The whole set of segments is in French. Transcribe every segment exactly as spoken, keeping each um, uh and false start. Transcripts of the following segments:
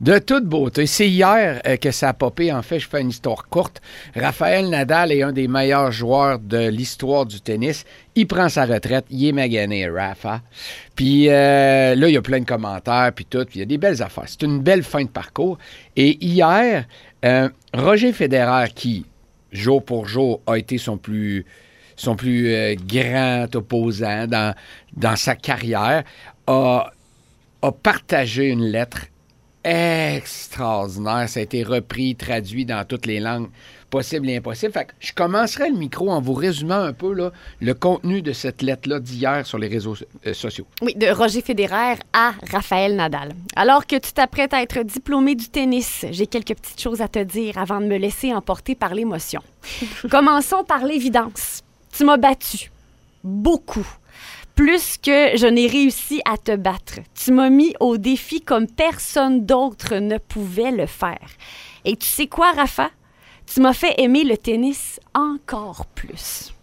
De toute beauté. C'est hier euh, que ça a popé. En fait, je fais une histoire courte. Rafael Nadal est un des meilleurs joueurs de l'histoire du tennis. Il prend sa retraite. Il est magané, Rafa. Puis euh, là, il y a plein de commentaires, puis tout. Puis il y a des belles affaires. C'est une belle fin de parcours. Et hier, euh, Roger Federer, qui, jour pour jour, a été son plus, son plus euh, grand opposant dans, dans sa carrière, a, a partagé une lettre extraordinaire. Ça a été repris, traduit dans toutes les langues possibles et impossibles. Fait que je commencerai le micro en vous résumant un peu là, le contenu de cette lettre-là d'hier sur les réseaux euh, sociaux. Oui, de Roger Federer à Rafael Nadal. Alors que tu t'apprêtes à être diplômé du tennis, j'ai quelques petites choses à te dire avant de me laisser emporter par l'émotion. Commençons par l'évidence. Tu m'as battu. Beaucoup. Plus que je n'ai réussi à te battre. Tu m'as mis au défi comme personne d'autre ne pouvait le faire. Et tu sais quoi, Rafa? Tu m'as fait aimer le tennis encore plus.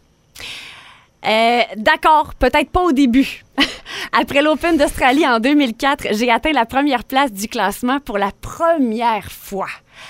Euh, d'accord, peut-être pas au début. Après l'Open d'Australie en deux mille quatre, j'ai atteint la première place du classement pour la première fois.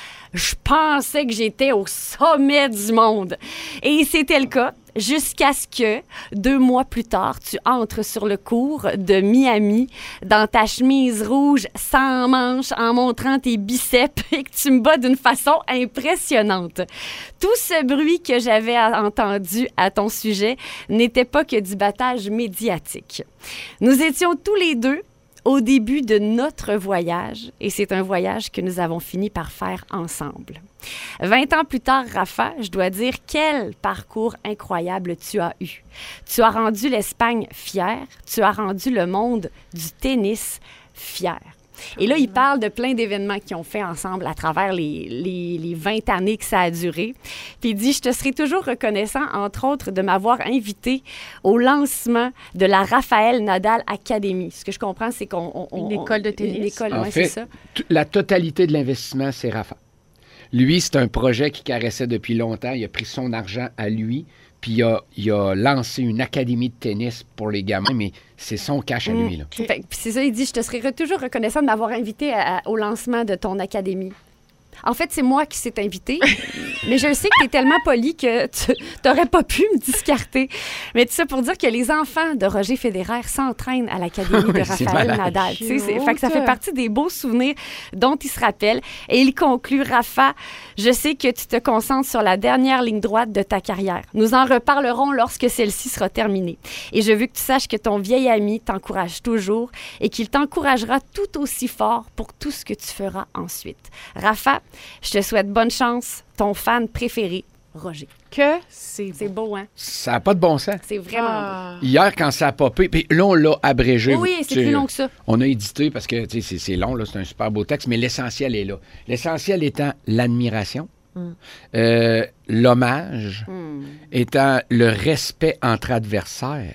Je pensais que j'étais au sommet du monde. Et c'était le cas jusqu'à ce que, deux mois plus tard, tu entres sur le court de Miami dans ta chemise rouge sans manches en montrant tes biceps et que tu me bats d'une façon impressionnante. Tout ce bruit que j'avais entendu à ton sujet n'était pas que du battage médiatique. Nous étions tous les deux au début de notre voyage, et c'est un voyage que nous avons fini par faire ensemble. Vingt ans plus tard, Rafa, je dois dire quel parcours incroyable tu as eu. Tu as rendu l'Espagne fière, tu as rendu le monde du tennis fier. Et là, il parle de plein d'événements qu'ils ont fait ensemble à travers les, les, les vingt années que ça a duré. Puis il dit, je te serai toujours reconnaissant, entre autres, de m'avoir invité au lancement de la Rafael Nadal Academy. Ce que je comprends, c'est qu'on... On, on, une école de tennis. Une école, en ouais, fait, c'est ça. T- la totalité de l'investissement, c'est Rafa. Lui, c'est un projet qu'il caressait depuis longtemps. Il a pris son argent à lui, puis il a, il a lancé une académie de tennis pour les gamins, mais c'est son cash à lui. Là. Fait, puis c'est ça, il dit, je te serais toujours reconnaissant de m'avoir invité à, à, au lancement de ton académie. En fait, c'est moi qui s'est invité, mais je sais que tu es tellement poli que tu n'aurais pas pu me discarter. Mais tout ça pour dire que les enfants de Roger Federer s'entraînent à l'Académie de Rafael Nadal. C'est, c'est, fait que ça fait partie des beaux souvenirs dont il se rappelle. Et il conclut, Rafa, je sais que tu te concentres sur la dernière ligne droite de ta carrière. Nous en reparlerons lorsque celle-ci sera terminée. Et je veux que tu saches que ton vieil ami t'encourage toujours et qu'il t'encouragera tout aussi fort pour tout ce que tu feras ensuite. Rafa, je te souhaite bonne chance. Ton fan préféré, Roger. Que c'est, c'est beau, hein? Ça n'a pas de bon sens. C'est vraiment ah. beau. Hier, quand ça a popé, puis là, on l'a abrégé. Oui, c'est plus long que ça. On a édité parce que c'est, c'est long, là, c'est un super beau texte, mais l'essentiel est là. L'essentiel étant l'admiration, mm. euh, l'hommage, mm. étant le respect entre adversaires.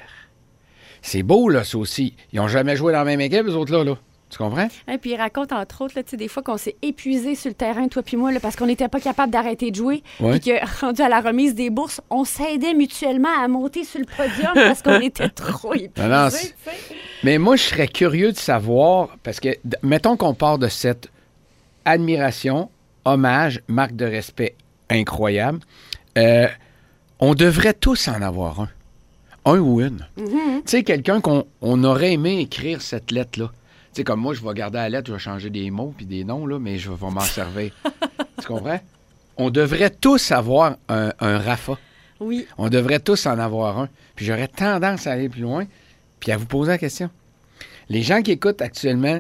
C'est beau, là, ça aussi. Ils n'ont jamais joué dans la même équipe, les autres-là, là. Tu comprends? Et puis il raconte, entre autres, là, des fois qu'on s'est épuisé sur le terrain, toi puis moi, là, parce qu'on n'était pas capable d'arrêter de jouer. Ouais. Puis que, rendu à la remise des bourses, on s'aidait mutuellement à monter sur le podium parce qu'on était trop épuisés. Non, non, mais moi, je serais curieux de savoir, parce que, d- mettons qu'on part de cette admiration, hommage, marque de respect incroyable, euh, on devrait tous en avoir un. Un ou une. Mm-hmm. Tu sais, quelqu'un qu'on on aurait aimé écrire cette lettre-là. Tu sais, comme moi, je vais garder la lettre, je vais changer des mots puis des noms, là, mais je vais m'en servir. Tu comprends? On devrait tous avoir un, un Rafa. Oui. On devrait tous en avoir un. Puis j'aurais tendance à aller plus loin puis à vous poser la question. Les gens qui écoutent actuellement,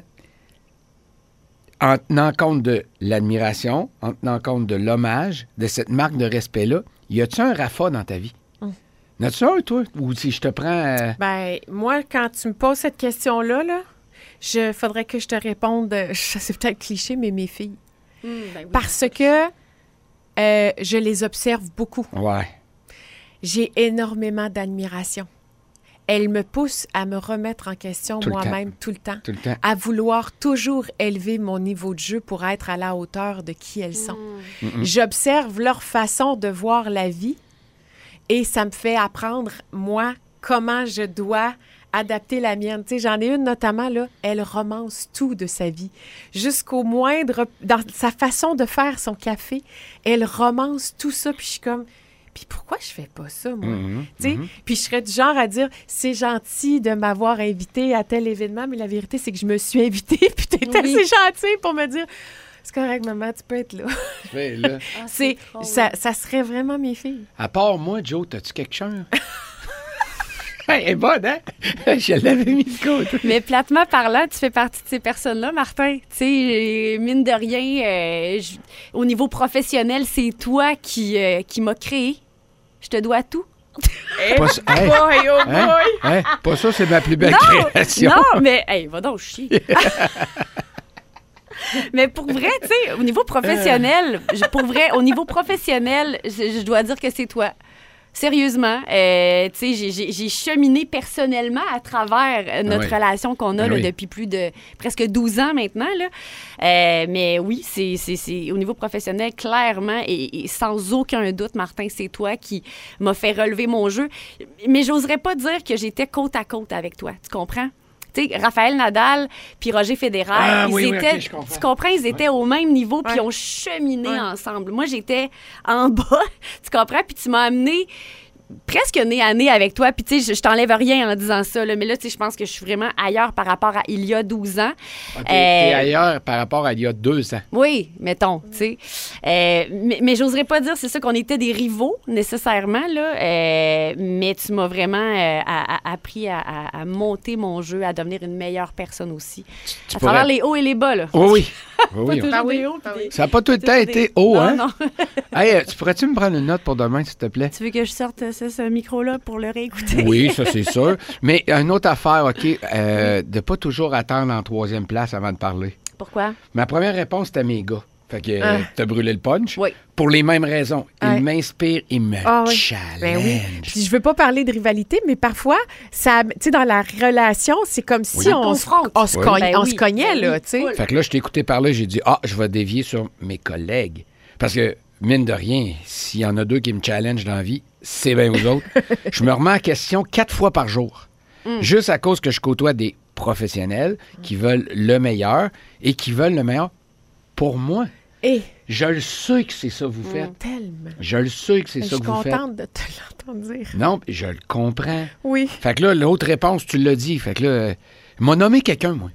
en tenant compte de l'admiration, en tenant compte de l'hommage, de cette marque de respect-là, y a-tu un Rafa dans ta vie? Hum. N'as-tu un, toi? Ou si je te prends... Euh... Ben, moi, quand tu me poses cette question-là, là, je faudrait que je te réponde, c'est peut-être cliché, mais mes filles. Mmh, ben oui, Parce que euh, je les observe beaucoup. Ouais. J'ai énormément d'admiration. Elles me poussent à me remettre en question tout moi-même tout le temps. Tout le temps. À vouloir toujours élever mon niveau de jeu pour être à la hauteur de qui elles sont. Mmh. Mmh. J'observe leur façon de voir la vie et ça me fait apprendre, moi, comment je dois adapter la mienne. Tu sais, j'en ai une notamment, là, elle romance tout de sa vie. Jusqu'au moindre, dans sa façon de faire son café, elle romance tout ça, puis je suis comme... Puis pourquoi je fais pas ça, moi? Mm-hmm, Tu sais, mm-hmm. puis je serais du genre à dire, c'est gentil de m'avoir invité à tel événement, mais la vérité, c'est que je me suis invitée, puis t'es Oui. assez gentille pour me dire, c'est correct, maman, tu peux être là. Ouais, là. Ah, c'est, drôle. ça, ça serait vraiment mes filles. À part moi, Joe, t'as-tu quelque chose? Elle est bonne, hein? Je l'avais mis de côté. Mais platement parlant, tu fais partie de ces personnes-là, Martin. Tu sais, mine de rien, euh, je- au niveau professionnel, c'est toi qui, euh, qui m'as créé. Je te dois tout. Pas ça, hey, Boy, oh hein? boy! Hein? Pas ça, c'est ma plus belle Non! création. Non, mais, hey, va donc chier. Mais pour vrai, tu sais, au niveau professionnel, je- pour vrai, au niveau professionnel, je, je dois dire que c'est toi. Sérieusement, euh, tu sais, j'ai- j'ai j'ai cheminé personnellement à travers euh, notre oui. relation qu'on a Ah là, oui. depuis plus de presque douze ans maintenant. Là. Euh, mais oui, c'est c'est- c'est- au niveau professionnel, clairement, et, et sans aucun doute, Martin, c'est toi qui m'as fait relever mon jeu. Mais j'oserais pas dire que j'étais côte à côte avec toi. Tu comprends? Tu sais, Raphaël Nadal puis Roger Federer, Ah, ils oui, oui, étaient, ok, je comprends. tu comprends, ils étaient au même niveau puis Ouais. ont cheminé Ouais. ensemble. Moi, j'étais en bas, tu comprends, puis tu m'as amené presque nez à nez avec toi. Puis, tu sais, je, je t'enlève rien en disant ça, là, mais là, tu sais, je pense que je suis vraiment ailleurs par rapport à il y a douze ans. Ah, T'es t'es Euh, ailleurs par rapport à il y a deux ans. Oui, mettons, tu sais. Euh, mais mais j'oserais pas dire, c'est ça, qu'on était des rivaux, nécessairement, là. Euh, mais tu m'as vraiment euh, a- a- appris à, à- à monter mon jeu, à devenir une meilleure personne aussi. Tu à travers pourrais- les hauts et les bas, là. Oui, oui. Oui, oui. Toujours Ah oui, des hauts, ah puis oui. des- Ça n'a pas tout le temps toujours été des- haut, Non, hein? non. Hey, euh, tu pourrais-tu me prendre une note pour demain, s'il te plaît? Tu veux que je sorte euh, ce, ce micro-là pour le réécouter? Oui, ça, c'est sûr. Mais une autre affaire, OK, euh, de pas toujours attendre en troisième place avant de parler. Pourquoi? Ma première réponse, c'était mes gars. Fait que euh, Ah. t'as brûlé le punch. Oui. Pour les mêmes raisons. Ils Ouais. m'inspirent, ils me Ah oui. challenge. Ben oui. Puis je veux pas parler de rivalité, mais parfois, ça, tu sais, dans la relation, c'est comme si Ça on, se- confronte. on se Oui. cogne- Ben on oui, se cognait, ben là, oui, tu sais. full. Fait que là, je t'ai écouté parler, j'ai dit, ah, je vais dévier sur mes collègues. Parce que, mine de rien, s'il y en a deux qui me challengent dans la vie, c'est bien vous autres. Je me remets en question quatre fois par jour. Mm. Juste à cause que je côtoie des professionnels qui veulent le meilleur et qui veulent le meilleur pour moi. Et Je le sais que c'est ça que vous faites. tellement. Je le sais que c'est Je ça suis que vous faites. contente de te l'entendre dire. Non, je le comprends. Oui. Fait que là, l'autre réponse, tu l'as dit. Fait que là, euh, il m'a nommé quelqu'un, moi.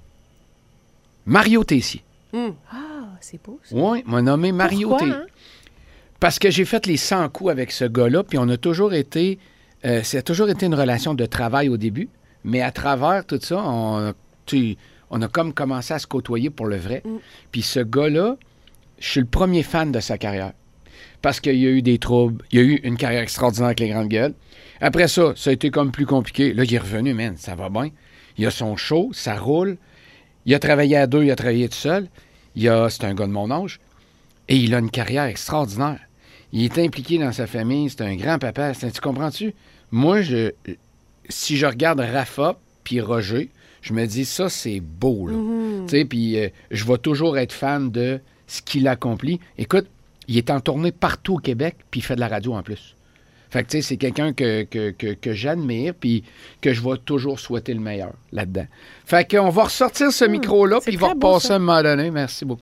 Mario Tessier. Hum. Ah, c'est beau, ça. Oui, m'a nommé Mario Pourquoi, Tessier. hein? Parce que j'ai fait les cent coups avec ce gars-là, puis on a toujours été... euh, ça a toujours été une relation de travail au début, mais à travers tout ça, on, tu- on a comme commencé à se côtoyer pour le vrai. Mm. Puis ce gars-là, je suis le premier fan de sa carrière. Parce qu'il y a eu des troubles, il y a eu une carrière extraordinaire avec les grandes gueules. Après ça, ça a été comme plus compliqué. Là, il est revenu, man, ça va bien. Il a son show, ça roule. Il a travaillé à deux, il a travaillé tout seul. Il a, c'est un gars de mon âge. Et il a une carrière extraordinaire. Il est impliqué dans sa famille, c'est un grand-papa. C'est- Tu comprends-tu? Moi, je, si je regarde Rafa puis Roger, je me dis, ça, c'est beau, là. Mhm. Tu sais, puis euh, je vais toujours être fan de ce qu'il accomplit. Écoute, il est en tournée partout au Québec, puis il fait de la radio en plus. Fait que, tu sais, c'est quelqu'un que, que, que, que j'admire, puis que je vais toujours souhaiter le meilleur là-dedans. Fait qu'on va ressortir ce micro-là, c'est puis il va très beau, repasser ça. à un moment donné. Merci beaucoup.